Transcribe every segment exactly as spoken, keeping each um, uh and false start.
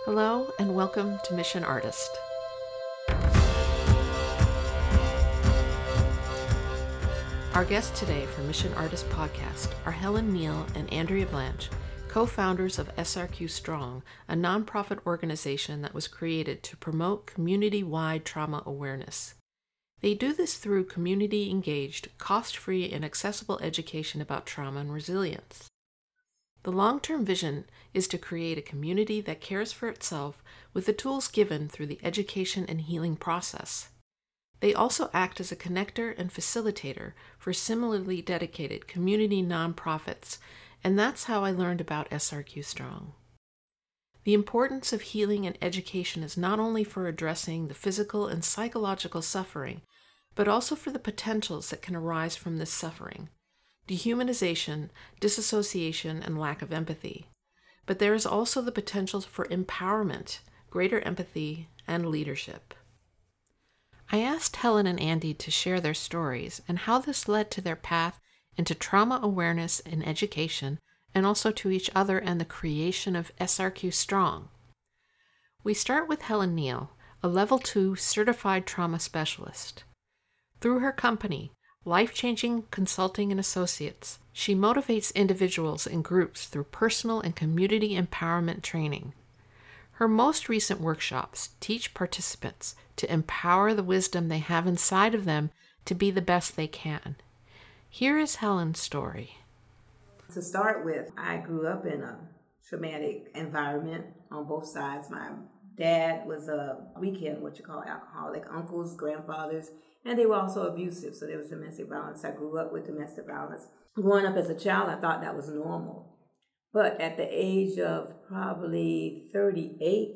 Hello and welcome to Mission Artist. Our guests today for Mission Artist Podcast are Helen Neal and Andrea Blanche, co-founders of S R Q Strong, a nonprofit organization that was created to promote community-wide trauma awareness. They do this through community-engaged, cost-free, and accessible education about trauma and resilience. The long-term vision is to create a community that cares for itself with the tools given through the education and healing process. They also act as a connector and facilitator for similarly dedicated community nonprofits, and that's how I learned about S R Q Strong. The importance of healing and education is not only for addressing the physical and psychological suffering, but also for the potentials that can arise from this suffering. Dehumanization, disassociation, and lack of empathy. But there is also the potential for empowerment, greater empathy, and leadership. I asked Helen and Andy to share their stories and how this led to their path into trauma awareness and education, and also to each other and the creation of S R Q Strong. We start with Helen Neal, a Level two Certified Trauma Specialist. Through her company, Life-Changing Consulting and Associates, she motivates individuals and groups through personal and community empowerment training. Her most recent workshops teach participants to empower the wisdom they have inside of them to be the best they can. Here is Helen's story. To start with, I grew up in a traumatic environment on both sides. My dad was a weekend, what you call alcoholic, uncles, grandfathers, and they were also abusive, so there was domestic violence. I grew up with domestic violence. Growing up as a child, I thought that was normal. But at the age of probably thirty-eight,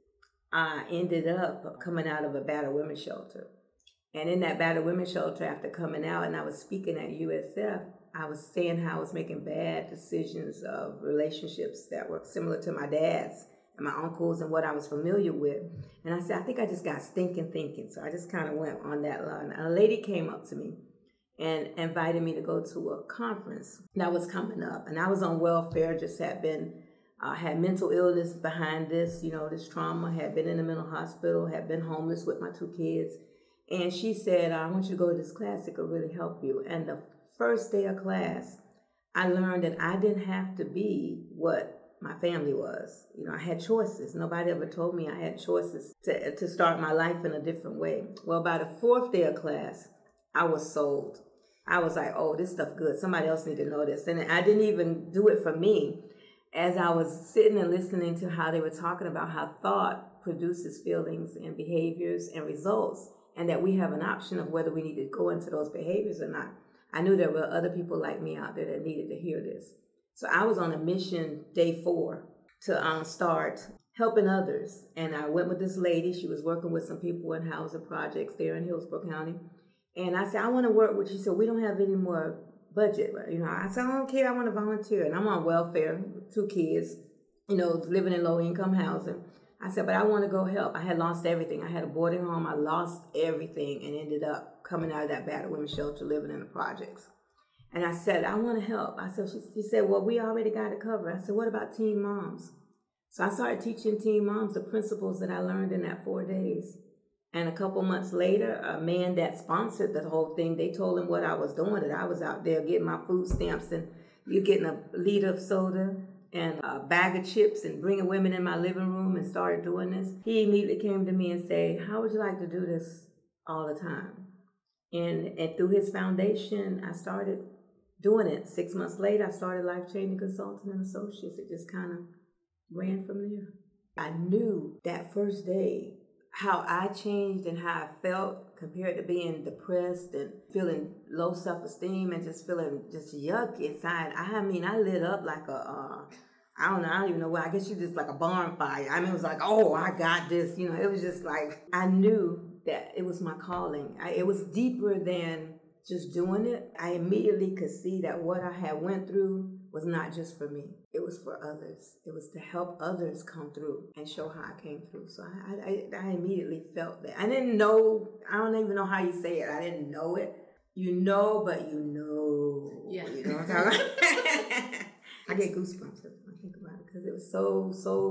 I ended up coming out of a battered women's shelter. And in that battered women's shelter, after coming out, and I was speaking at U S F, I was saying how I was making bad decisions of relationships that were similar to my dad's and my uncles and what I was familiar with. And I said, I think I just got stinking thinking. So I just kind of went on that line. And a lady came up to me and invited me to go to a conference that was coming up. And I was on welfare, just had been, uh, had mental illness behind this, you know, this trauma, had been in a mental hospital, had been homeless with my two kids. And she said, I want you to go to this class, it could really help you. And the first day of class, I learned that I didn't have to be what my family was. You know, I had choices. Nobody ever told me I had choices to, to start my life in a different way. Well, by the fourth day of class, I was sold. I was like, oh, this stuff good. Somebody else need to know this. And I didn't even do it for me. As I was sitting and listening to how they were talking about how thought produces feelings and behaviors and results, and that we have an option of whether we need to go into those behaviors or not, I knew there were other people like me out there that needed to hear this. So I was on a mission day four to um, start helping others. And I went with this lady. She was working with some people in housing projects there in Hillsborough County. And I said, I want to work with you. She said, we don't have any more budget. You know, I said, I don't care. I want to volunteer. And I'm on welfare, two kids, you know, living in low income housing. I said, but I want to go help. I had lost everything. I had a boarding home. I lost everything and ended up coming out of that battered women's shelter, living in the projects. And I said, I want to help. I said, she, she said, well, we already got it covered. I said, what about teen moms? So I started teaching teen moms the principles that I learned in that four days. And a couple months later, a man that sponsored the whole thing, they told him what I was doing, that I was out there getting my food stamps and you're getting a liter of soda and a bag of chips and bringing women in my living room and started doing this. He immediately came to me and said, how would you like to do this all the time? And, and through his foundation, I started doing it. Six months later, I started Life-Changing Consulting and Associates. It just kind of ran from there. I knew that first day how I changed and how I felt compared to being depressed and feeling low self-esteem and just feeling just yuck inside. I mean, I lit up like a, uh, I don't know, I don't even know what, I guess you just like a bonfire. I mean, it was like, oh, I got this. You know, it was just like, I knew that it was my calling. I, it was deeper than just doing it. I immediately could see that what I had went through was not just for me. It was for others. It was to help others come through and show how I came through. So I, I, I immediately felt that. I didn't know, I don't even know how you say it. I didn't know it. You know, but you know. Yeah. You know what I'm talking about? I get goosebumps every time I think about it because it was so, so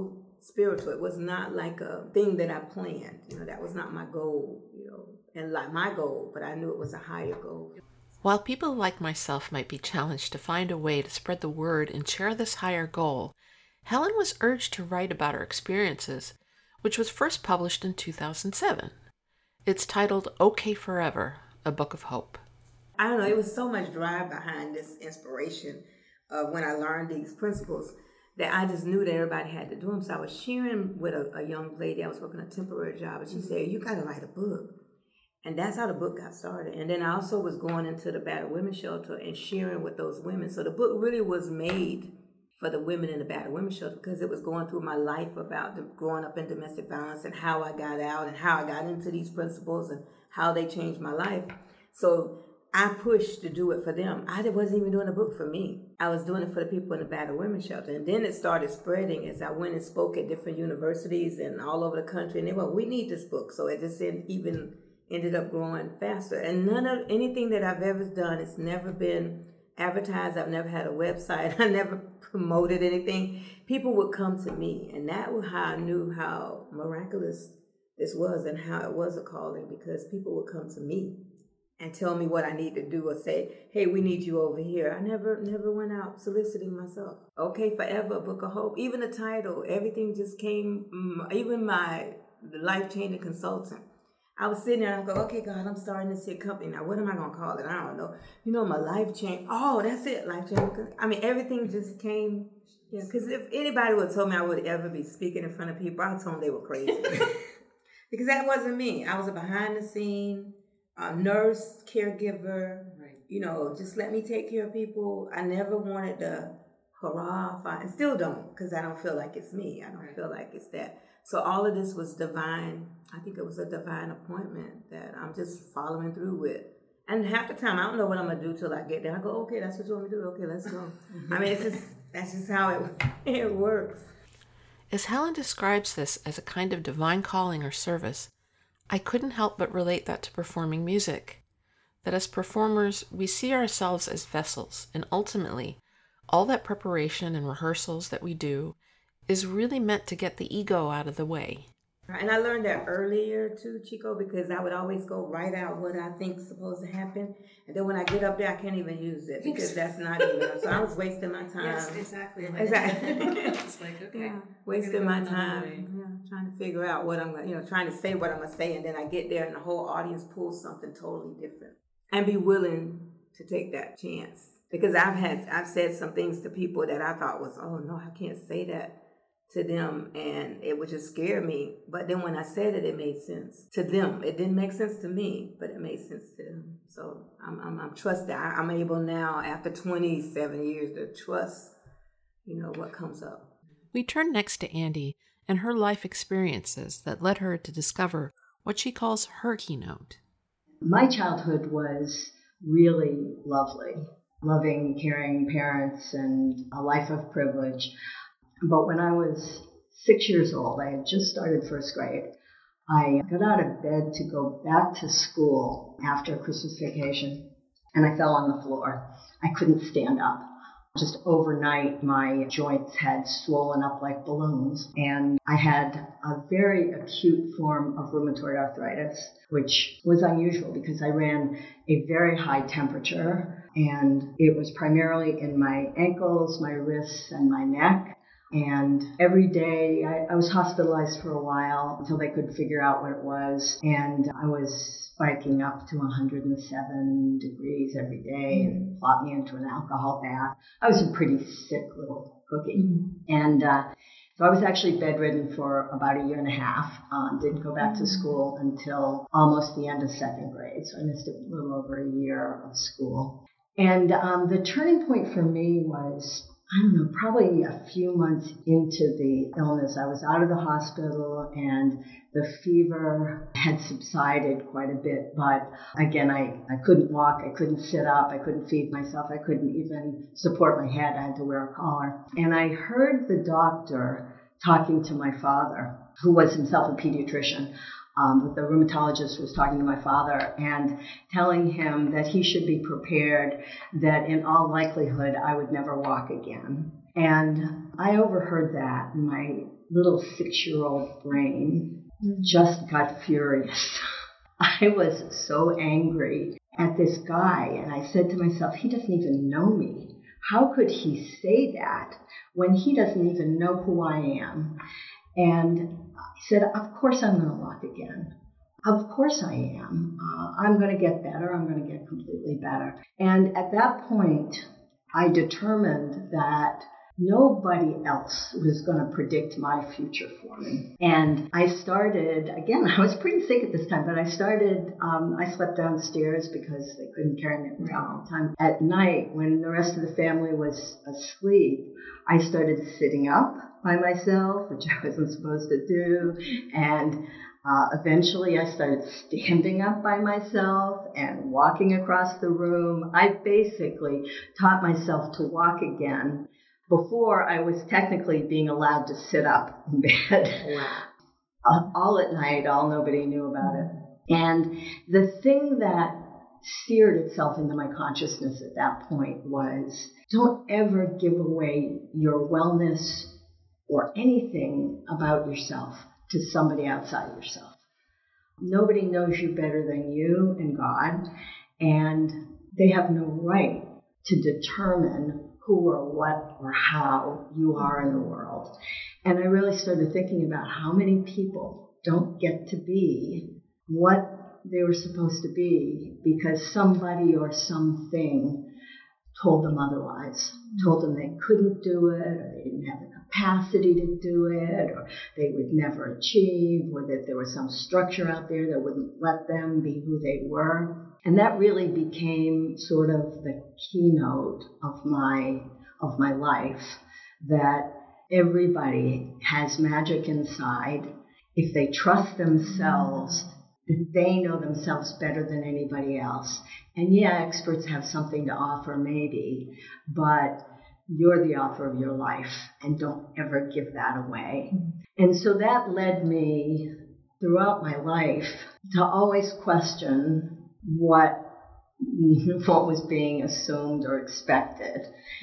spiritual. It was not like a thing that I planned. You know, that was not my goal, you know, and like my goal, but I knew it was a higher goal. While people like myself might be challenged to find a way to spread the word and share this higher goal, Helen was urged to write about her experiences, which was first published in two thousand seven. It's titled Okay Forever, A Book of Hope. I don't know, it was so much drive behind this inspiration of when I learned these principles that I just knew that everybody had to do them. So I was sharing with a, a young lady. I was working a temporary job, and she said, you got to write a book. And that's how the book got started. And then I also was going into the battered women's shelter and sharing with those women. So the book really was made for the women in the battered women's shelter because it was going through my life about the, growing up in domestic violence and how I got out and how I got into these principles and how they changed my life. So I pushed to do it for them. I wasn't even doing a book for me. I was doing it for the people in the battered women's shelter. And then it started spreading as I went and spoke at different universities and all over the country. And they were, we need this book. So it just even ended up growing faster. And none of anything that I've ever done, it's never been advertised. I've never had a website. I never promoted anything. People would come to me. And that was how I knew how miraculous this was and how it was a calling, because people would come to me and tell me what I need to do or say, hey, we need you over here. I never never went out soliciting myself. Okay Forever, Book of Hope. Even the title, everything just came, even my life-changing consultant. I was sitting there and I go, okay, God, I'm starting this here company. Now, what am I going to call it? I don't know. You know, my life changed. Oh, that's it, life changing. I mean, everything just came. Yeah, because if anybody would have told me I would ever be speaking in front of people, I would tell them they were crazy. Because that wasn't me. I was a behind-the-scene uh, nurse, caregiver. Right. You know, just let me take care of people. I never wanted to hurrah, and still don't, because I don't feel like it's me. I don't right. feel like it's that. So all of this was divine. I think it was a divine appointment that I'm just following through with. And half the time, I don't know what I'm going to do till I get there. I go, okay, that's what you want me to do. Okay, let's go. I mean, it's just, that's just how it, it works. As Helen describes this as a kind of divine calling or service, I couldn't help but relate that to performing music. That as performers, we see ourselves as vessels, and ultimately, all that preparation and rehearsals that we do is really meant to get the ego out of the way. And I learned that earlier too, Chico, because I would always go write out what I think is supposed to happen. And then when I get up there, I can't even use it because that's not even. So I was wasting my time. Yes, exactly. Exactly. It's like, okay. Yeah, wasting my time. Yeah, trying to figure out what I'm going to, you know, trying to say what I'm going to say. And then I get there and the whole audience pulls something totally different. And be willing to take that chance. Because I've had, I've said some things to people that I thought was, oh no, I can't say that to them, and it would just scare me. But then when I said it, it made sense to them. It didn't make sense to me, but it made sense to them. So I'm, I'm, I'm trusting. I'm able now, after twenty-seven years, to trust, you know, what comes up. We turn next to Andy and her life experiences that led her to discover what she calls her keynote. My childhood was really lovely. Loving, caring parents and a life of privilege. But when I was six years old, I had just started first grade. I got out of bed to go back to school after Christmas vacation, and I fell on the floor. I couldn't stand up. Just overnight, my joints had swollen up like balloons, and I had a very acute form of rheumatoid arthritis, which was unusual because I ran a very high temperature, and it was primarily in my ankles, my wrists, and my neck. And every day, I, I was hospitalized for a while until they could figure out what it was. And I was spiking up to one hundred seven degrees every day and plopped me into an alcohol bath. I was a pretty sick little cookie. Mm-hmm. And uh, so I was actually bedridden for about a year and a half. Um, didn't go back to school until almost the end of second grade. So I missed a little over a year of school. And um, the turning point for me was, I don't know, probably a few months into the illness. I was out of the hospital and the fever had subsided quite a bit. But again, I, I couldn't walk, I couldn't sit up, I couldn't feed myself, I couldn't even support my head. I had to wear a collar. And I heard the doctor talking to my father, who was himself a pediatrician. Um, but the rheumatologist was talking to my father and telling him that he should be prepared, that in all likelihood I would never walk again. And I overheard that, and my little six-year-old brain just got furious. I was so angry at this guy, and I said to myself, he doesn't even know me. How could he say that when he doesn't even know who I am? And I said, of course I'm going to walk again. Of course I am. Uh, I'm going to get better. I'm going to get completely better. And at that point, I determined that nobody else was going to predict my future for me. And I started, again, I was pretty sick at this time, but I started, um, I slept downstairs because they couldn't carry me around all the time. At night, when the rest of the family was asleep, I started sitting up by myself, which I wasn't supposed to do. And uh, eventually I started standing up by myself and walking across the room. I basically taught myself to walk again before I was technically being allowed to sit up in bed. Wow. uh, all at night, all nobody knew about it. And the thing that seared itself into my consciousness at that point was, don't ever give away your wellness or anything about yourself to somebody outside yourself. Nobody knows you better than you and God, and they have no right to determine who or what or how you are in the world. And I really started thinking about how many people don't get to be what they were supposed to be because somebody or something told them otherwise, told them they couldn't do it, or they didn't have the capacity to do it, or they would never achieve, or that there was some structure out there that wouldn't let them be who they were. And that really became sort of the keynote of my of my life, that everybody has magic inside. If they trust themselves, they know themselves better than anybody else. And yeah, experts have something to offer maybe, but you're the author of your life, and don't ever give that away. And so that led me throughout my life to always question what what was being assumed or expected,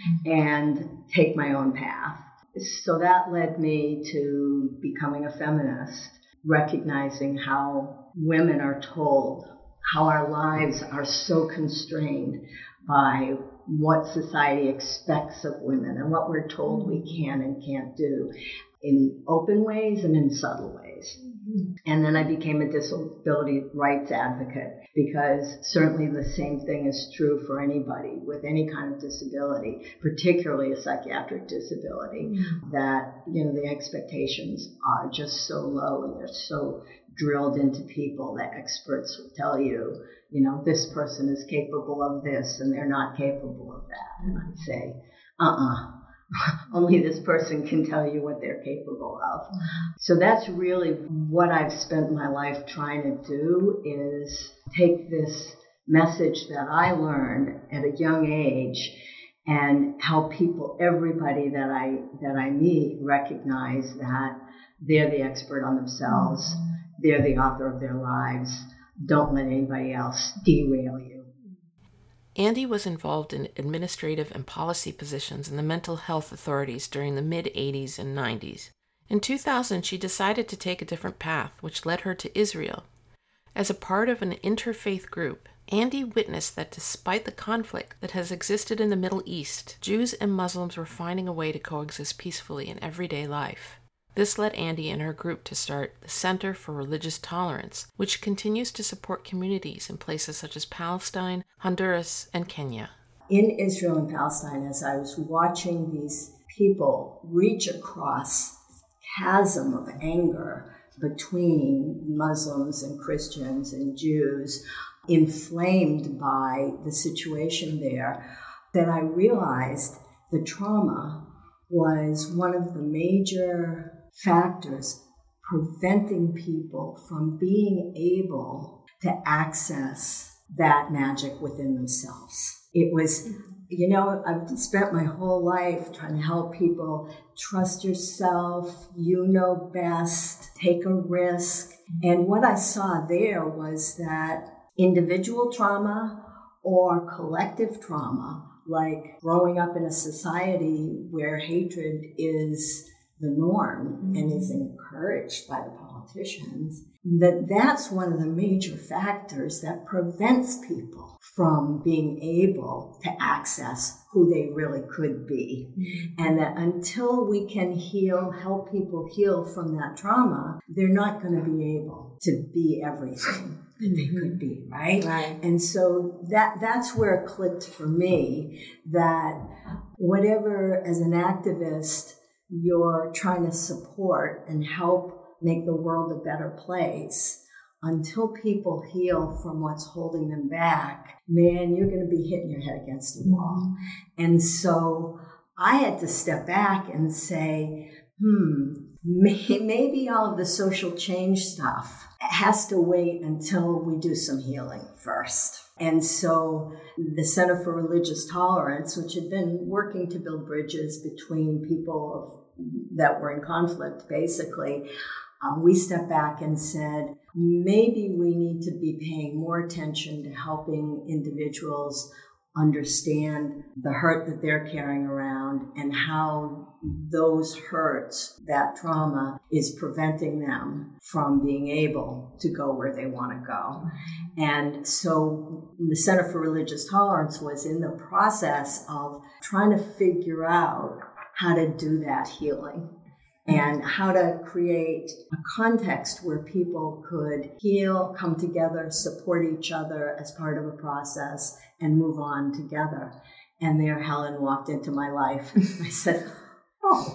and take my own path. So that led me to becoming a feminist, recognizing how women are told, how our lives are so constrained by what society expects of women and what we're told we can and can't do in open ways and in subtle ways. And then I became a disability rights advocate, because certainly the same thing is true for anybody with any kind of disability, particularly a psychiatric disability, mm-hmm. that, you know, the expectations are just so low and they're so drilled into people that experts will tell you, you know, this person is capable of this and they're not capable of that. And I say, uh-uh. Only this person can tell you what they're capable of. So that's really what I've spent my life trying to do, is take this message that I learned at a young age and help people, everybody that I that I meet, recognize that they're the expert on themselves. They're the author of their lives. Don't let anybody else derail you. Andy was involved in administrative and policy positions in the mental health authorities during the mid-eighties and nineties. In two thousand, she decided to take a different path, which led her to Israel. As a part of an interfaith group, Andy witnessed that despite the conflict that has existed in the Middle East, Jews and Muslims were finding a way to coexist peacefully in everyday life. This led Andy and her group to start the Center for Religious Tolerance, which continues to support communities in places such as Palestine, Honduras, and Kenya. In Israel and Palestine, as I was watching these people reach across the chasm of anger between Muslims and Christians and Jews, inflamed by the situation there, that I realized the trauma was one of the major factors preventing people from being able to access that magic within themselves. It was, you know, I've spent my whole life trying to help people trust yourself, you know best, take a risk. And what I saw there was that individual trauma or collective trauma, like growing up in a society where hatred is the norm mm-hmm. and is encouraged by the politicians, that that's one of the major factors that prevents people from being able to access who they really could be. Mm-hmm. And that until we can heal, help people heal from that trauma, they're not going to be able to be everything that they could be, right? Right. And so that that's where it clicked for me, that whatever, as an activist, you're trying to support and help make the world a better place, until people heal from what's holding them back, man, you're going to be hitting your head against the wall. And so I had to step back and say, hmm, maybe all of the social change stuff has to wait until we do some healing first. And so the Center for Religious Tolerance, which had been working to build bridges between people of, that were in conflict, basically, uh, we stepped back and said, maybe we need to be paying more attention to helping individuals understand the hurt that they're carrying around and how those hurts, that trauma, is preventing them from being able to go where they want to go. And so the Center for Religious Tolerance was in the process of trying to figure out how to do that healing and how to create a context where people could heal, come together, support each other as part of a process, and move on together. And there Helen walked into my life. I said, oh,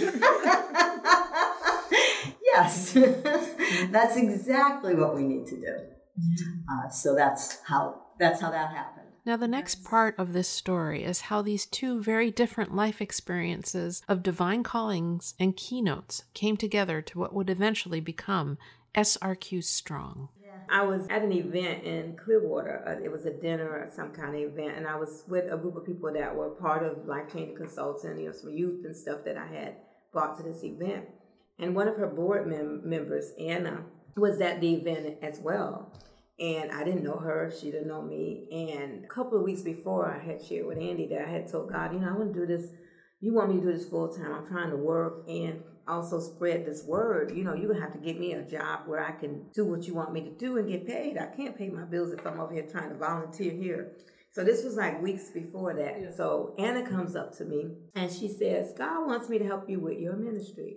yes, that's exactly what we need to do. Uh, so that's how that's how that happened. Now, the next part of this story is how these two very different life experiences of divine callings and keynotes came together to what would eventually become S R Q Strong. I was at an event in Clearwater. Uh, it was a dinner or some kind of event, and I was with a group of people that were part of Life Changing Consulting, you know, some youth and stuff that I had brought to this event. And one of her board mem- members, Anna, was at the event as well. And I didn't know her, she didn't know me. And a couple of weeks before, I had shared with Andy that I had told God, you know, I want to do this. You want me to do this full time. I'm trying to work and also spread this word. You know, you're going to have to get me a job where I can do what you want me to do and get paid. I can't pay my bills if I'm over here trying to volunteer here. So this was like weeks before that. Yeah. So Anna comes up to me and she says, God wants me to help you with your ministry.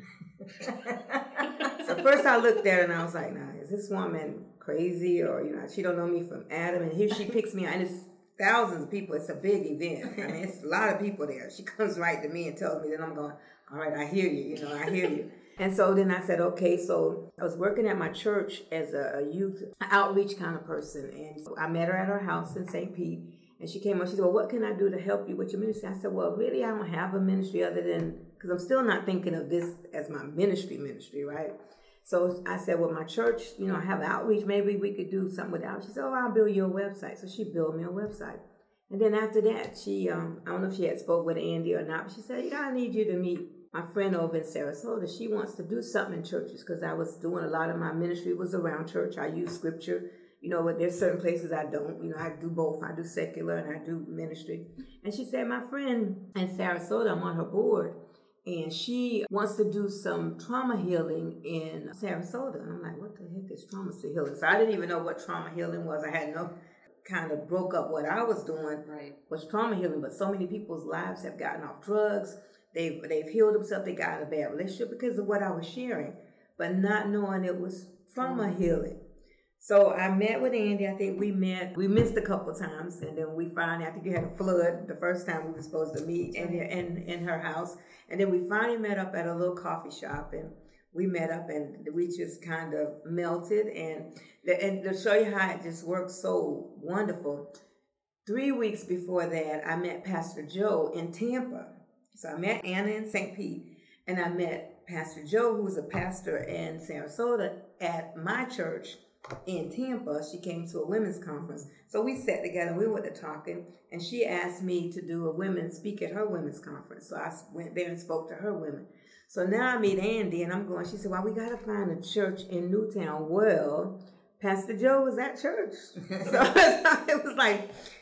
So first I looked at her and I was like, nah, is this woman crazy? Or, you know, she don't know me from Adam. And here she picks me out. And it's thousands of people. It's a big event. I mean, it's a lot of people there. She comes right to me and tells me that. I'm going, all right, I hear you. You know, I hear you. And so then I said, okay, so I was working at my church as a, a youth outreach kind of person. And so I met her at her house in Saint Pete. And she came up, she said, well, what can I do to help you with your ministry? I said, well, really, I don't have a ministry other than, because I'm still not thinking of this as my ministry ministry, right? So I said, well, my church, you know, I have outreach. Maybe we could do something with outreach. She said, oh, I'll build you a website. So she built me a website. And then after that, she, um, I don't know if she had spoke with Andy or not, but she said, you know, I need you to meet my friend over in Sarasota. She wants to do something in churches because I was doing a lot of my ministry was around church. I use scripture. You know, but there's certain places I don't. You know, I do both. I do secular and I do ministry. And she said, my friend in Sarasota, I'm on her board, and she wants to do some trauma healing in Sarasota. And I'm like, what the heck is trauma healing? So I didn't even know what trauma healing was. I had no kind of broke up what I was doing right. was trauma healing. But so many people's lives have gotten off drugs. They've, they've healed themselves. They got in a bad relationship because of what I was sharing, but not knowing it was trauma mm-hmm. healing. So I met with Andy. I think we met, we missed a couple of times. And then we finally, I think you had a flood the first time we were supposed to meet in, in, in her house. And then we finally met up at a little coffee shop. And we met up and we just kind of melted. And, and to show you how it just worked so wonderful, three weeks before that, I met Pastor Joe in Tampa. So I met Anna in Saint Pete. And I met Pastor Joe, who was a pastor in Sarasota, at my church in Tampa. She came to a women's conference. So we sat together and we went to talking, and she asked me to do a women's speak at her women's conference. So I went there and spoke to her women. So now I meet Andy and I'm going, she said, well, we got to find a church in Newtown. Well, Pastor Joe was at church. So it was like,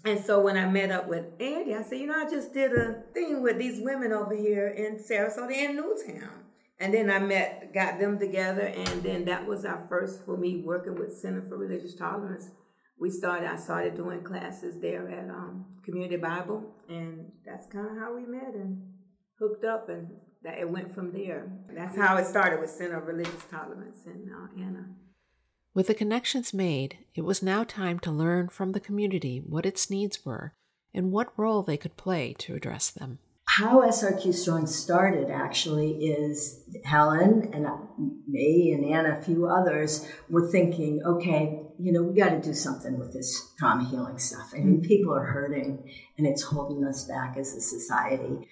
And so when I met up with Andy, I said, you know, I just did a thing with these women over here in Sarasota and Newtown. And then I met, got them together, and then that was our first for me working with Center for Religious Tolerance. We started, I started doing classes there at um, Community Bible, and that's kind of how we met and hooked up, and that it went from there. That's how it started with Center of Religious Tolerance in uh, Anna. With the connections made, it was now time to learn from the community what its needs were and what role they could play to address them. How S R Q Strong started, actually, is Helen and me and Anna, a few others, were thinking, okay, you know, we got to do something with this trauma healing stuff. I mean, people are hurting, and it's holding us back as a society.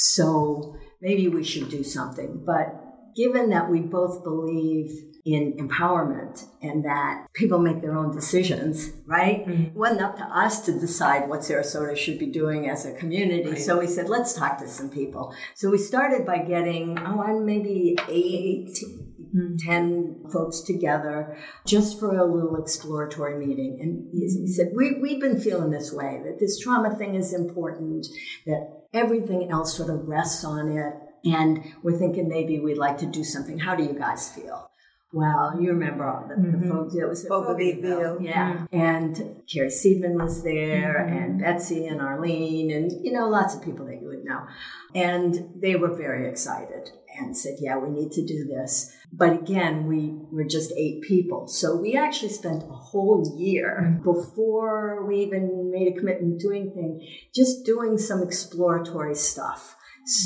So maybe we should do something. But given that we both believe in empowerment and that people make their own decisions, right? Mm-hmm. It wasn't up to us to decide what Sarasota should be doing as a community. Right. So we said, let's talk to some people. So we started by getting, oh, I'm maybe eight, mm-hmm. ten folks together just for a little exploratory meeting. And he said, we, we've been feeling this way, that this trauma thing is important, that everything else sort of rests on it. And we're thinking maybe we'd like to do something. How do you guys feel? Well, you remember all the, mm-hmm. the folks. It was Fogartyville. Yeah. Mm-hmm. And Carrie Seidman was there, mm-hmm. and Betsy and Arlene, and, you know, lots of people that you would know. And they were very excited and said, yeah, we need to do this. But again, we were just eight people. So we actually spent a whole year before we even made a commitment to anything, just doing some exploratory stuff.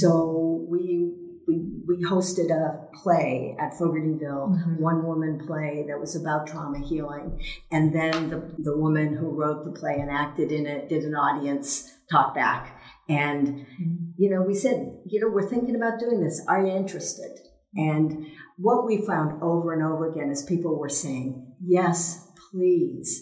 So we we we hosted a play at Fogartyville, mm-hmm. one woman play that was about trauma healing. And then the, the woman who wrote the play and acted in it did an audience talk back. And, mm-hmm. you know, we said, you know, we're thinking about doing this. Are you interested? And what we found over and over again is people were saying, yes, please.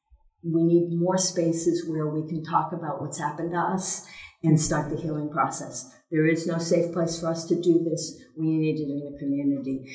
We need more spaces where we can talk about what's happened to us and start the healing process. There is no safe place for us to do this. We need it in the community.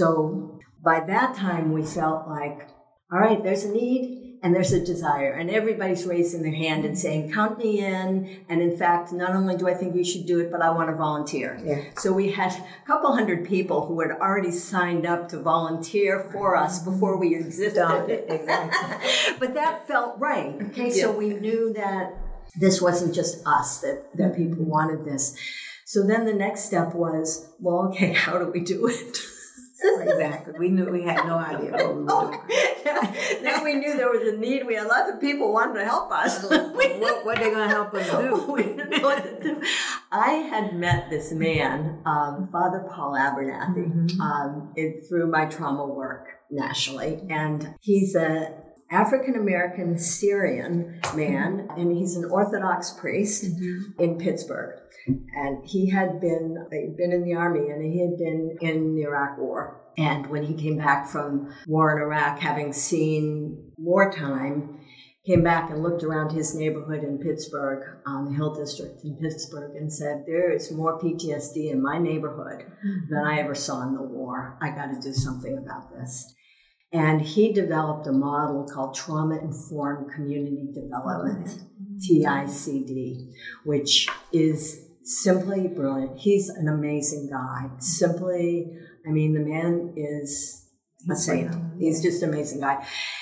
So by that time, we felt like, all right, there's a need and there's a desire. And everybody's raising their hand and saying, count me in. And in fact, not only do I think you should do it, but I want to volunteer. Yeah. So we had a couple hundred people who had already signed up to volunteer for us before we existed. Exactly. But that felt right. Okay, yeah. So we knew that this wasn't just us, that, that people wanted this. So then the next step was, well, okay, how do we do it? Exactly. We knew we had no idea what we were doing. Then we knew there was a need. We had lots of people wanting to help us. what what are they going to help us do? We didn't know what to do. I had met this man, um, Father Paul Abernathy, mm-hmm. um, it, through my trauma work nationally. And he's a African-American Syrian man, and he's an Orthodox priest mm-hmm. in Pittsburgh. And he had been, he'd been in the army, and he had been in the Iraq War. And when he came back from war in Iraq, having seen wartime, came back and looked around his neighborhood in Pittsburgh, um, the Hill District in Pittsburgh, and said, there is more P T S D in my neighborhood mm-hmm. than I ever saw in the war. I got to do something about this. And he developed a model called Trauma-Informed Community Development, mm-hmm. T I C D, which is simply brilliant. He's an amazing guy. Simply, I mean, the man is a saint. He's just an amazing guy.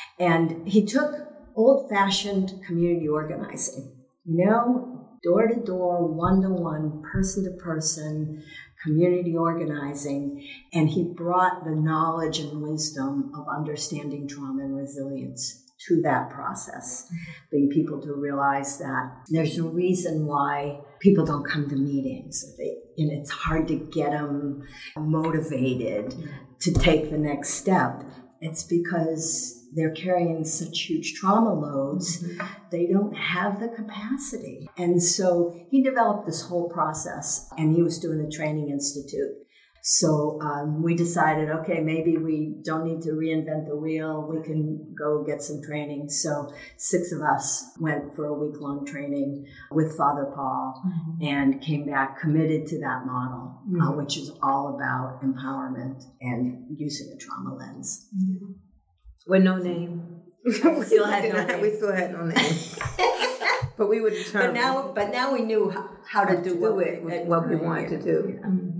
And he took old-fashioned community organizing, you know, door-to-door, one-to-one, person-to-person, community organizing, and he brought the knowledge and wisdom of understanding trauma and resilience to that process, being people to realize that there's a reason why people don't come to meetings, they, and it's hard to get them motivated to take the next step. It's because they're carrying such huge trauma loads, mm-hmm. they don't have the capacity. And so he developed this whole process, and he was doing a training institute. So um, we decided, okay, maybe we don't need to reinvent the wheel. We can go get some training. So six of us went for a week-long training with Father Paul mm-hmm. and came back committed to that model, mm-hmm. uh, which is all about empowerment and using a trauma lens. Mm-hmm. With no name. we still had no name. We still had no name. But we were determined. But now, but now we knew how, how to do, do what, it, we, what we wanted to do. Yeah. Mm-hmm.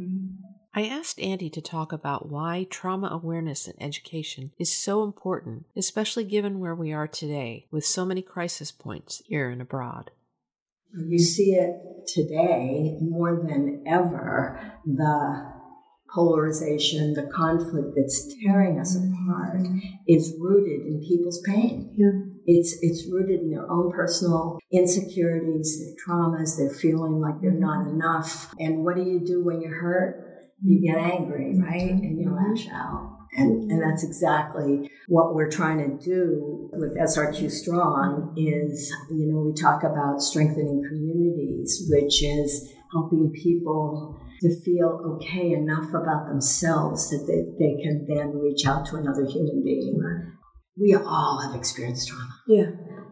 I asked Andy to talk about why trauma awareness in education is so important, especially given where we are today with so many crisis points here and abroad. You see it today more than ever, the polarization, the conflict that's tearing us apart is rooted in people's pain. Yeah. It's it's rooted in their own personal insecurities, their traumas, they're feeling like they're not enough. And what do you do when you're hurt? You get angry, right? And you lash out. And and that's exactly what we're trying to do with S R Q Strong is, you know, we talk about strengthening communities, which is helping people to feel okay enough about themselves that they, they can then reach out to another human being. We all have experienced trauma. Yeah.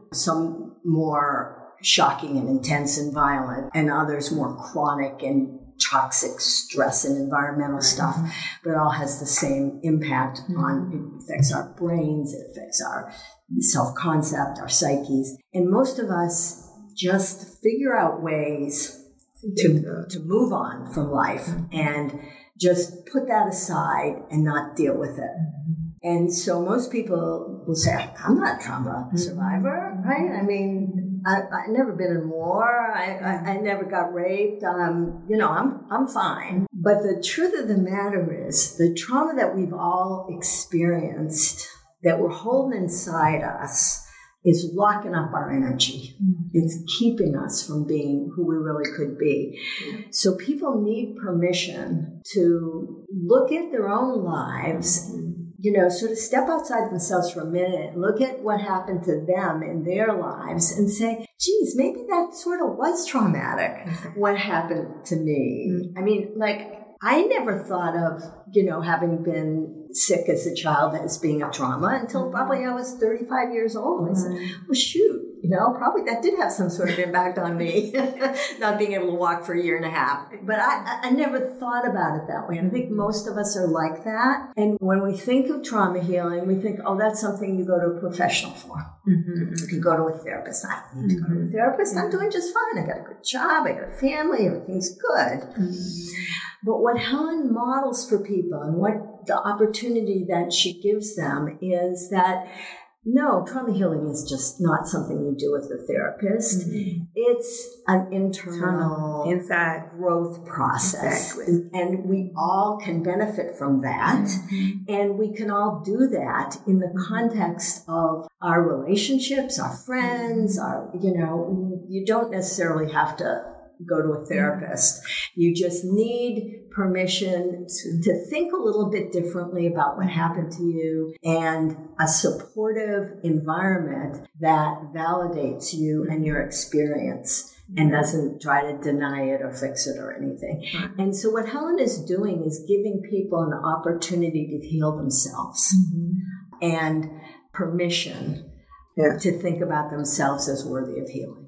Some more shocking and intense and violent, and others more chronic and toxic stress and environmental stuff, but it all has the same impact on, it affects our brains, it affects our self-concept, our psyches. And most of us just figure out ways to, to move on from life and just put that aside and not deal with it. And so most people will say, I'm not a trauma survivor, right? I mean, I, I've never been in war. I, I, I never got raped. Um, you know, I'm I'm fine. But the truth of the matter is, the trauma that we've all experienced, that we're holding inside us, is locking up our energy. Mm-hmm. It's keeping us from being who we really could be. Mm-hmm. So people need permission to look at their own lives, mm-hmm. you know, sort of step outside themselves for a minute and look at what happened to them in their lives and say, geez, maybe that sort of was traumatic, mm-hmm. what happened to me. Mm-hmm. I mean, like, I never thought of, you know, having been sick as a child as being a trauma until probably I was thirty-five years old. And I said, well, shoot, you know, probably that did have some sort of impact on me, not being able to walk for a year and a half. But I, I never thought about it that way. And I think most of us are like that. And when we think of trauma healing, we think, oh, that's something you go to a professional for. Mm-hmm. You can go to a therapist. I don't need to go to a therapist. I'm doing just fine. I got a good job. I got a family. Everything's good. Mm-hmm. But what Helen models for people and what the opportunity that she gives them is that, no, trauma healing is just not something you do with a therapist. Mm-hmm. It's an internal inside growth process. Exactly. And we all can benefit from that. Mm-hmm. And we can all do that in the context of our relationships, our friends, our, you know, you don't necessarily have to go to a therapist. You just need permission to, to think a little bit differently about what happened to you and a supportive environment that validates you and your experience and doesn't try to deny it or fix it or anything. And so what Helen is doing is giving people an opportunity to heal themselves mm-hmm. and permission yeah. to think about themselves as worthy of healing.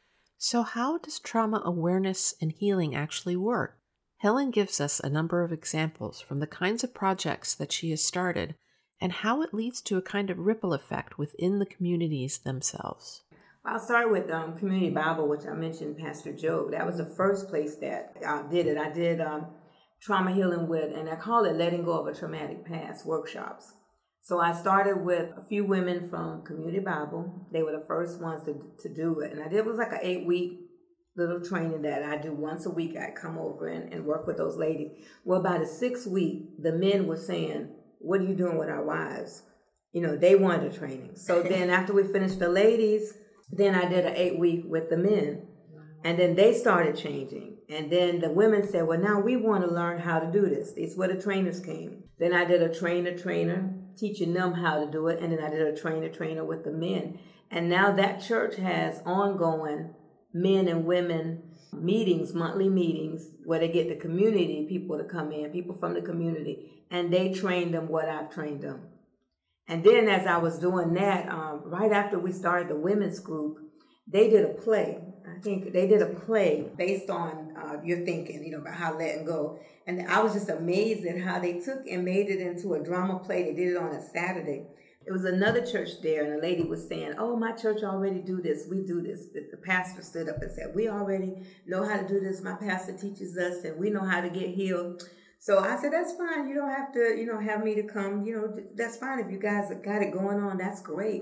So how does trauma awareness and healing actually work? Helen gives us a number of examples from the kinds of projects that she has started and how it leads to a kind of ripple effect within the communities themselves. I'll start with um, Community Bible, which I mentioned Pastor Joe. That was the first place that I did it. I did um, trauma healing with, and I call it letting go of a traumatic past workshops. So I started with a few women from Community Bible. They were the first ones to to do it. And I did, it was like an eight-week little training that I do once a week. I'd come over and, and work with those ladies. Well, by the sixth week, the men were saying, what are you doing with our wives? You know, they wanted a training. So then after we finished the ladies, then I did an eight-week with the men. And then they started changing. And then the women said, well, now we want to learn how to do this. It's where the trainers came. Then I did a trainer-trainer, teaching them how to do it. And then I did a trainer-trainer with the men. And now that church has ongoing men and women meetings, monthly meetings, where they get the community people to come in, people from the community, and they train them what I've trained them. And then as I was doing that, um, right after we started the women's group, they did a play. I think they did a play based on uh, your thinking, you know, about how letting go. And I was just amazed at how they took and made it into a drama play. They did it on a Saturday. It was another church there, and a lady was saying, oh, my church already do this. We do this. The, the pastor stood up and said, we already know how to do this. My pastor teaches us, and we know how to get healed. So I said, that's fine. You don't have to, you know, have me to come. You know, that's fine. If you guys have got it going on, that's great.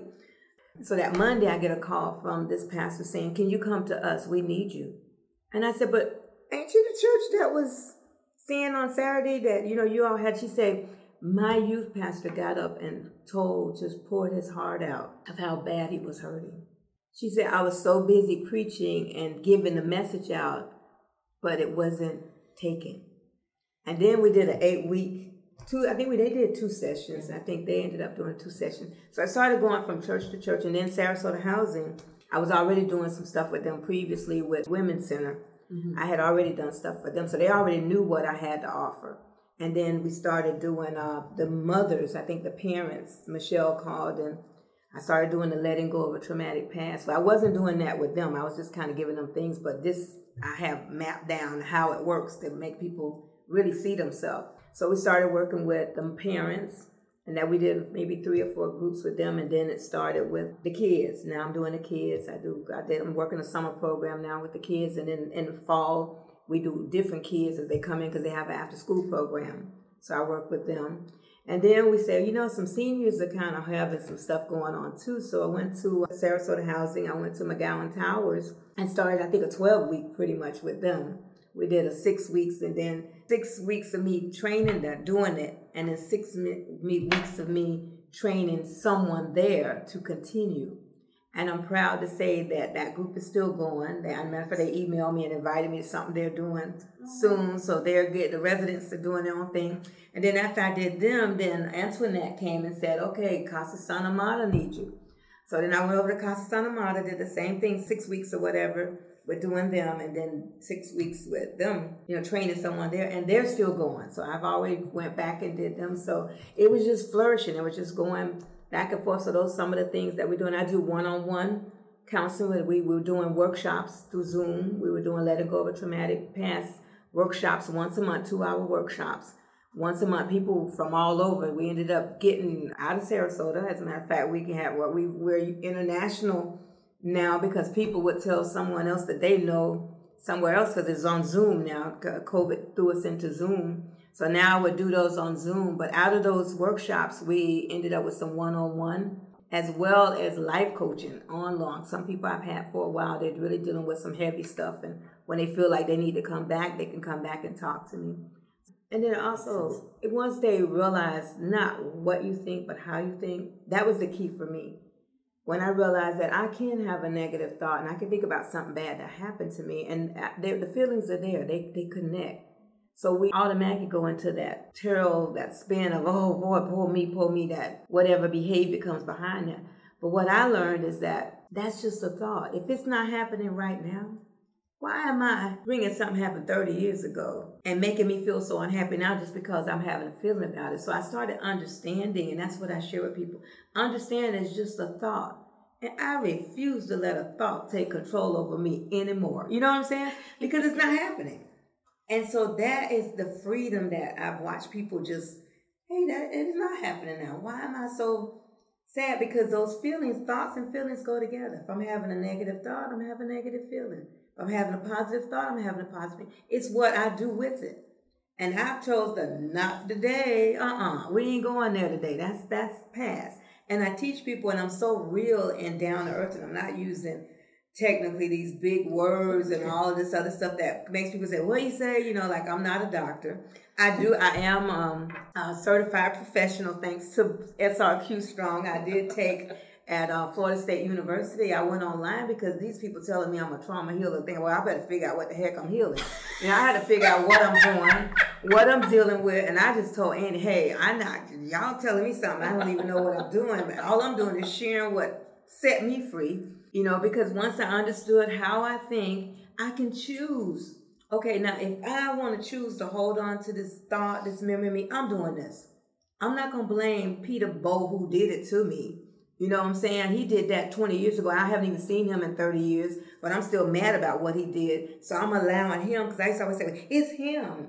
So that Monday, I get a call from this pastor saying, can you come to us? We need you. And I said, but ain't you the church that was saying on Saturday that, you know, you all had, she said, my youth pastor got up and told, just poured his heart out of how bad he was hurting. She said, I was so busy preaching and giving the message out, but it wasn't taken. And then we did an eight week, two, I think we they did two sessions. I think they ended up doing two sessions. So I started going from church to church. And then Sarasota Housing, I was already doing some stuff with them previously with Women's Center. Mm-hmm. I had already done stuff for them. So they already knew what I had to offer. And then we started doing uh, the mothers, I think the parents, Michelle called, and I started doing the letting go of a traumatic past. But I wasn't doing that with them. I was just kind of giving them things. But this, I have mapped down how it works to make people really see themselves. So we started working with the parents, and that we did maybe three or four groups with them. And then it started with the kids. Now I'm doing the kids. I do, I did, I'm working a summer program now with the kids. And then in the fall, we do different kids as they come in because they have an after-school program. So I work with them. And then we say, you know, some seniors are kind of having some stuff going on too. So I went to Sarasota Housing. I went to McGowan Towers and started, I think, a twelve-week pretty much with them. We did a six weeks and then six weeks of me training that, doing it. And then six me, weeks of me training someone there to continue. And I'm proud to say that that group is still going. They, as a matter of fact, they emailed me and invited me to something they're doing soon. So they're good. The residents are doing their own thing. And then after I did them, then Antoinette came and said, okay, Casa Santa Marta needs you. So then I went over to Casa Santa Marta, did the same thing, six weeks or whatever, with doing them, and then six weeks with them, you know, training someone there. And they're still going. So I've already went back and did them. So it was just flourishing. It was just going back and forth. So those are some of the things that we're doing. I do one-on-one counseling. We were doing workshops through Zoom. We were doing letting go of a traumatic past workshops once a month, two-hour workshops. Once a month, people from all over. We ended up getting out of Sarasota. As a matter of fact, we can have what we we're international now because people would tell someone else that they know somewhere else because it's on Zoom now. COVID threw us into Zoom. So now I would do those on Zoom. But out of those workshops, we ended up with some one-on-one as well as life coaching on long. Some people I've had for a while, they're really dealing with some heavy stuff. And when they feel like they need to come back, they can come back and talk to me. And then also, once they realize not what you think, but how you think, that was the key for me. When I realized that I can have a negative thought and I can think about something bad that happened to me, and the feelings are there, they, they connect. So we automatically go into that terrible, that spin of, oh boy, poor me, poor me, that whatever behavior comes behind that. But what I learned is that that's just a thought. If it's not happening right now, why am I bringing something happened thirty years ago and making me feel so unhappy now just because I'm having a feeling about it? So I started understanding, and that's what I share with people. Understanding is just a thought. And I refuse to let a thought take control over me anymore. You know what I'm saying? Because it's not happening. And so that is the freedom that I've watched people just, hey, that it's not happening now. Why am I so sad? Because those feelings, thoughts and feelings go together. If I'm having a negative thought, I'm having a negative feeling. If I'm having a positive thought, I'm having a positive. It's what I do with it. And I've chose to not today. Uh-uh. We ain't going there today. That's that's past. And I teach people, and I'm so real and down to earth, and I'm not using technically these big words and all of this other stuff that makes people say, what do you say? You know, like I'm not a doctor. I do. I am um, a certified professional thanks to S R Q Strong. I did take at uh, Florida State University. I went online because these people telling me I'm a trauma healer, thinking, well, I better figure out what the heck I'm healing. You know, I had to figure out what I'm doing, what I'm dealing with, and I just told Andy, hey, I'm not, y'all telling me something. I don't even know what I'm doing, but all I'm doing is sharing what set me free, you know, because once I understood how I think, I can choose. Okay, now if I want to choose to hold on to this thought, this memory of me, I'm doing this. I'm not going to blame Peter Bowe who did it to me. You know what I'm saying? He did that twenty years ago. I haven't even seen him in thirty years, but I'm still mad about what he did. So I'm allowing him, because I used to always say, it's him.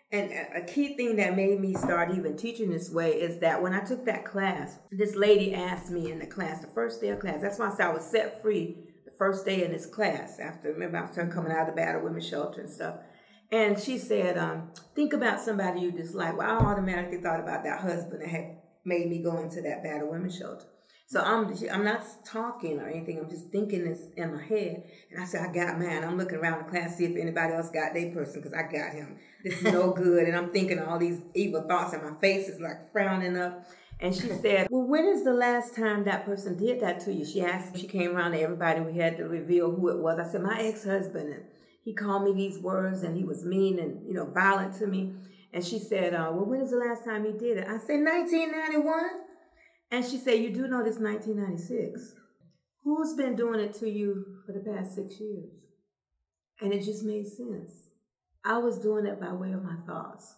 And a key thing that made me start even teaching this way is that when I took that class, this lady asked me in the class, the first day of class, that's why I said I was set free the first day in this class. After, remember, I was coming out of the battered women's shelter and stuff. And she said, um, think about somebody you dislike. Well, I automatically thought about that husband that had made me go into that battered women's shelter. So I'm I'm not talking or anything. I'm just thinking this in my head. And I said, I got mine. I'm looking around the class to see if anybody else got their person because I got him. This is no good. And I'm thinking all these evil thoughts and my face is like frowning up. And she said, well, when is the last time that person did that to you? She asked, she came around to everybody and we had to reveal who it was. I said, my ex-husband. And he called me these words and he was mean and, you know, violent to me. And she said, uh, well, when is the last time he did it? I said, nineteen ninety-one. And she said, you do know this nineteen ninety-six. Who's been doing it to you for the past six years? And it just made sense. I was doing it by way of my thoughts.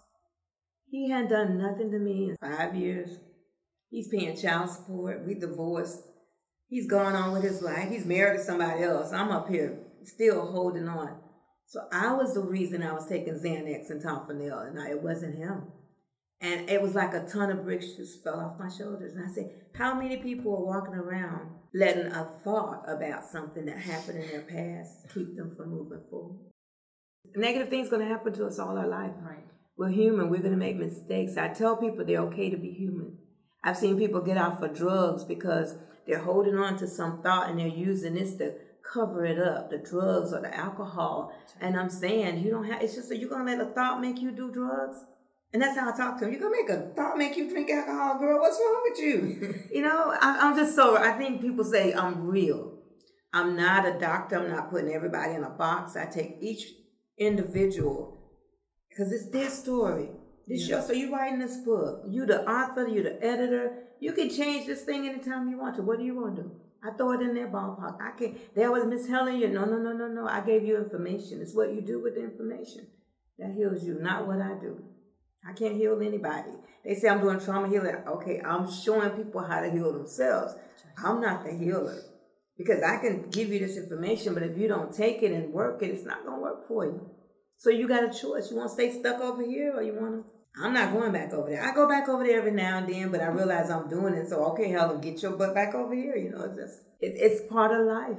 He hadn't done nothing to me in five years. He's paying child support. We divorced. He's gone on with his life. He's married to somebody else. I'm up here still holding on. So I was the reason I was taking Xanax and Tonfanil, and it wasn't him. And it was like a ton of bricks just fell off my shoulders. And I said, how many people are walking around letting a thought about something that happened in their past keep them from moving forward? Negative things going to happen to us all our life. Right. We're human. We're going to make mistakes. I tell people they're okay to be human. I've seen people get out for drugs because they're holding on to some thought and they're using this to cover it up, the drugs or the alcohol. And I'm saying, you don't have, it's just that you're going to let a thought make you do drugs? And that's how I talk to him. You're going to make a thought make you drink alcohol, girl. What's wrong with you? You know, I, I'm just so, I think people say I'm real. I'm not a doctor. I'm not putting everybody in a box. I take each individual because it's their story. This yeah. show, so you're writing this book. You the author, you the editor. You can change this thing anytime you want to. What do you want to do? I throw it in their ballpark. I can. There was Miss Helen. You no, no, no, no, no. I gave you information. It's what you do with the information that heals you, not what I do. I can't heal anybody. They say I'm doing trauma healing. Okay, I'm showing people how to heal themselves. I'm not the healer because I can give you this information, but if you don't take it and work it, it's not going to work for you. So you got a choice. You want to stay stuck over here or you want to? I'm not going back over there. I go back over there every now and then, but I realize I'm doing it. So, okay, Helen, get your butt back over here. You know, it's just, it, it's part of life.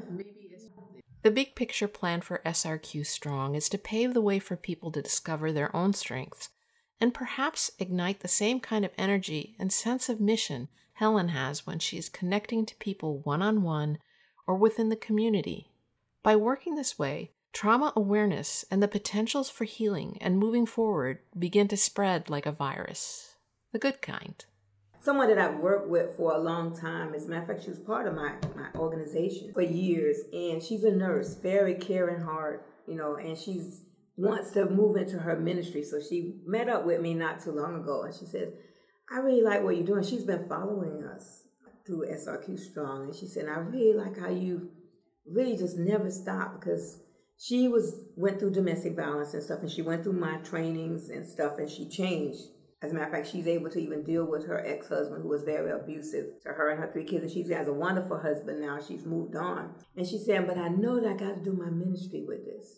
The big picture plan for S R Q Strong is to pave the way for people to discover their own strengths and perhaps ignite the same kind of energy and sense of mission Helen has when she's connecting to people one-on-one or within the community. By working this way, trauma awareness and the potentials for healing and moving forward begin to spread like a virus, the good kind. Someone that I've worked with for a long time, as a matter of fact, she was part of my, my organization for years, and she's a nurse, very caring heart, you know, and she's wants to move into her ministry. So she met up with me not too long ago, and she says, I really like what you're doing. She's been following us through S R Q Strong, and she said, I really like how you really just never stop, because she was went through domestic violence and stuff, and she went through my trainings and stuff, and she changed. As a matter of fact, she's able to even deal with her ex-husband, who was very abusive to her and her three kids, and she has a wonderful husband now. She's moved on. And she said, but I know that I got to do my ministry with this.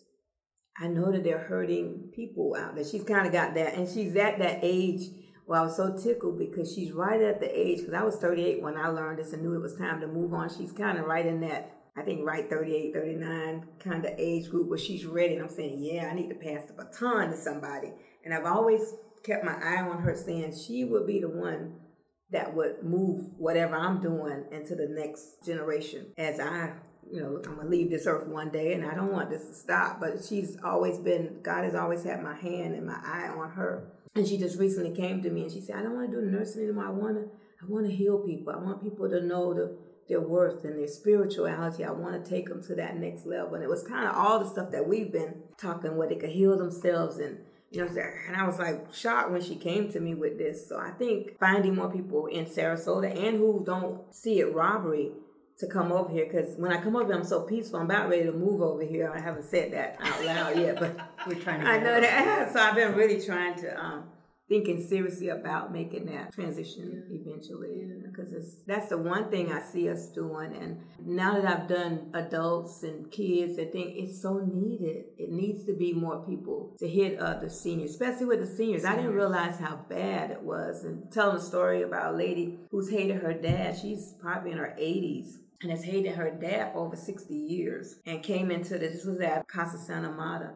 I know that they're hurting people out there. She's kind of got that, and she's at that age where I was so tickled because she's right at the age, because I was thirty-eight when I learned this and knew it was time to move on. She's kind of right in that, I think, right thirty-eight, thirty-nine kind of age group where she's ready. And I'm saying, yeah, I need to pass the baton to somebody. And I've always kept my eye on her, saying she would be the one that would move whatever I'm doing into the next generation. As I, you know, I'm going to leave this earth one day, and I don't want this to stop. But she's always been, God has always had my hand and my eye on her. And she just recently came to me and she said, I don't want to do nursing anymore. I want to, I want to heal people. I want people to know the their worth and their spirituality. I want to take them to that next level. And it was kind of all the stuff that we've been talking, where they could heal themselves. And, you know, and I was like shocked when she came to me with this. So I think finding more people in Sarasota and who don't see it robbery to come over here, because when I come over here, I'm so peaceful. I'm about ready to move over here. I haven't said that out loud yet, but we're trying to I know that. So I've been really trying to um, thinking seriously about making that transition eventually, because it's that's the one thing I see us doing. And now that I've done adults and kids, I think it's so needed. It needs to be more people to hit uh, the seniors, especially with the seniors. I didn't realize how bad it was. And telling a story about a lady who's hated her dad. She's probably in her eighties. And has hated her dad for over sixty years, and came into this, this was at Casa Santa Marta.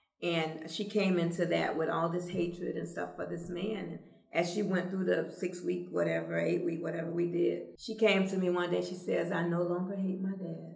And she came into that with all this hatred and stuff for this man. And as she went through the six week, whatever, eight week, whatever we did, she came to me one day, she says, I no longer hate my dad.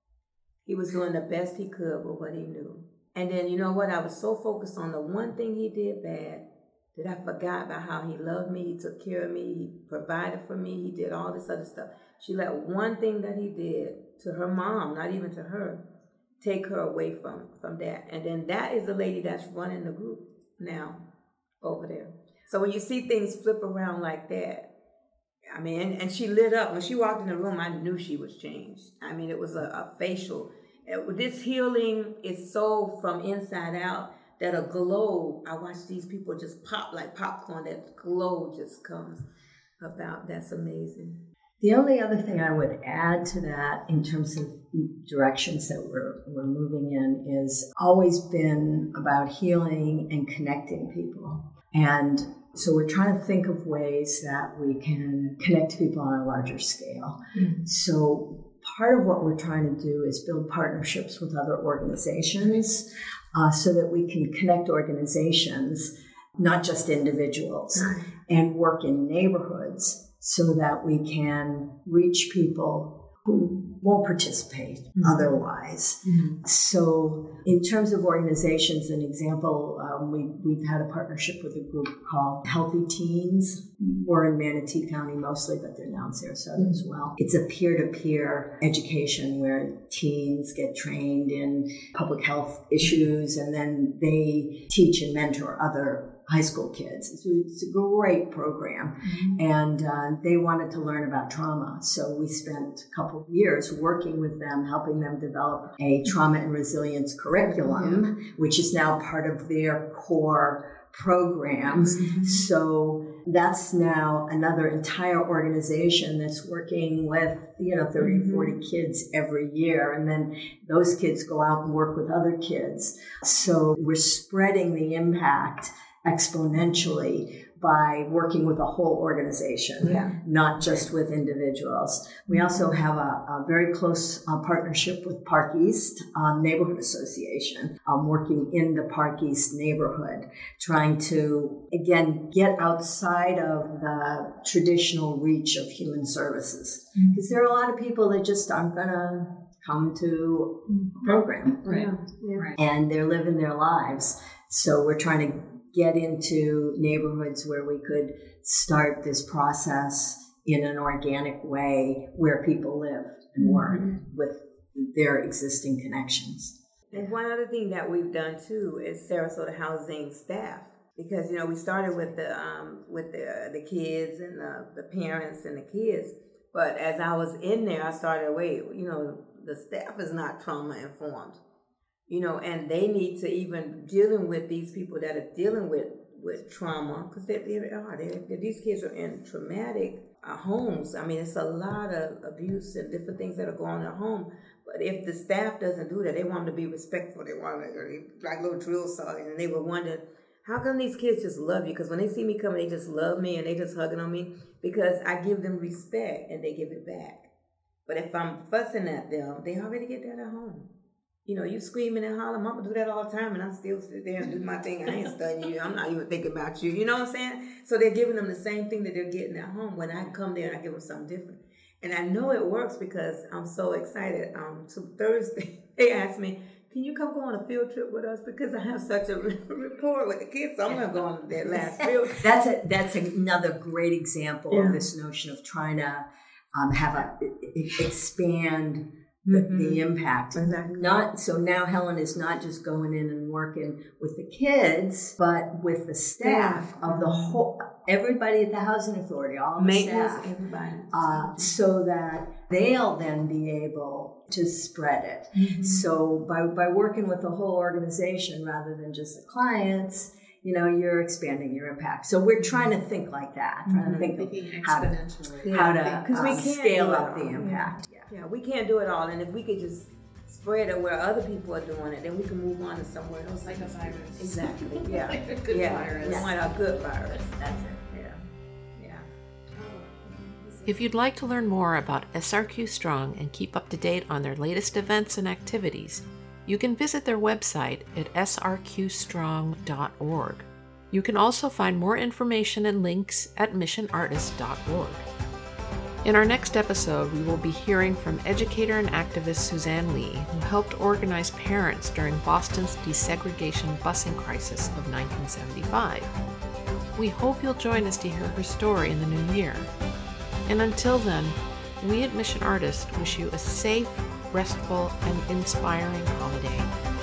He was doing the best he could with what he knew. And then, you know what? I was so focused on the one thing he did bad that I forgot about how he loved me, he took care of me, he provided for me, he did all this other stuff. She let one thing that he did to her mom, not even to her, take her away from, from that. And then that is the lady that's running the group now over there. So when you see things flip around like that, I mean, and, and she lit up. When she walked in the room, I knew she was changed. I mean, it was a, a facial. It, this healing is so from inside out that a glow, I watch these people just pop like popcorn, that glow just comes about. That's amazing. The only other thing I would add to that in terms of directions that we're we're moving in is always been about healing and connecting people. And so we're trying to think of ways that we can connect to people on a larger scale. Mm-hmm. So part of what we're trying to do is build partnerships with other organizations uh, so that we can connect organizations, not just individuals, mm-hmm. and work in neighborhoods so that we can reach people who won't participate mm-hmm. otherwise. Mm-hmm. So in terms of organizations, an example, um, we, we've had a partnership with a group called Healthy Teens. We're in Manatee County mostly, but they're now in Sarasota mm-hmm. as well. It's a peer-to-peer education where teens get trained in public health issues, and then they teach and mentor other high school kids. It's, it's a great program. Mm-hmm. And uh, they wanted to learn about trauma. So we spent a couple of years working with them, helping them develop a trauma and resilience curriculum, mm-hmm. which is now part of their core programs. Mm-hmm. So that's now another entire organization that's working with, you know, thirty, mm-hmm. forty kids every year. And then those kids go out and work with other kids. So we're spreading the impact exponentially by working with a whole organization, yeah. not just with individuals. We also have a, a very close uh, partnership with Park East um, Neighborhood Association, um, working in the Park East neighborhood, trying to, again, get outside of the traditional reach of human services. Because mm-hmm. there are a lot of people that just aren't going to come to a program. Right. Yeah. Right. And they're living their lives. So we're trying to get into neighborhoods where we could start this process in an organic way where people live and work mm-hmm. with their existing connections. And one other thing that we've done too is Sarasota Housing staff, because you know we started with the um, with the the kids and the, the parents and the kids, but as I was in there, I started wait, you know, the staff is not trauma informed. You know, and they need to even dealing with these people that are dealing with, with trauma, because they, they are. They, these kids are in traumatic uh, homes. I mean, it's a lot of abuse and different things that are going on at home. But if the staff doesn't do that, they want them to be respectful. They want to, like little drill sergeants, and they were wondering, how come these kids just love you? Because when they see me coming, they just love me and they just hugging on me because I give them respect and they give it back. But if I'm fussing at them, they already get that at home. You know, you screaming and hollering, Mama do that all the time, and I'm still sit there and do my thing. I ain't studying you. I'm not even thinking about you. You know what I'm saying? So they're giving them the same thing that they're getting at home. When I come there and I give them something different. And I know it works because I'm so excited. Um, so Thursday, they asked me, can you come go on a field trip with us? Because I have such a rapport with the kids, so I'm going to go on that last field. That's a, that's another great example yeah. of this notion of trying to um, have a expand The, mm-hmm. the impact. Exactly. Not so now Helen is not just going in and working with the kids, but with the staff yeah. of the whole, everybody at the housing authority, all the Maintenance, staff, everybody, uh, so that they'll then be able to spread it. Mm-hmm. So by by working with the whole organization rather than just the clients, you know, you're expanding your impact. So we're trying to think like that, trying to think Thinking of how to, exponentially. how to Because we um, can't scale do it up the all. impact. Yeah. Yeah, we can't do it all, and if we could just spread it where other people are doing it, then we can move on to somewhere else. Like a virus. Exactly. Yeah. Like a good yeah. virus. We want a good virus. That's it. Yeah. Yeah. If you'd like to learn more about S R Q Strong and keep up to date on their latest events and activities, you can visit their website at s r q strong dot org. You can also find more information and links at mission artist dot org. In our next episode, we will be hearing from educator and activist Suzanne Lee, who helped organize parents during Boston's desegregation busing crisis of nineteen seventy-five. We hope you'll join us to hear her story in the new year. And until then, we at Mission Artist wish you a safe, restful, and inspiring holiday.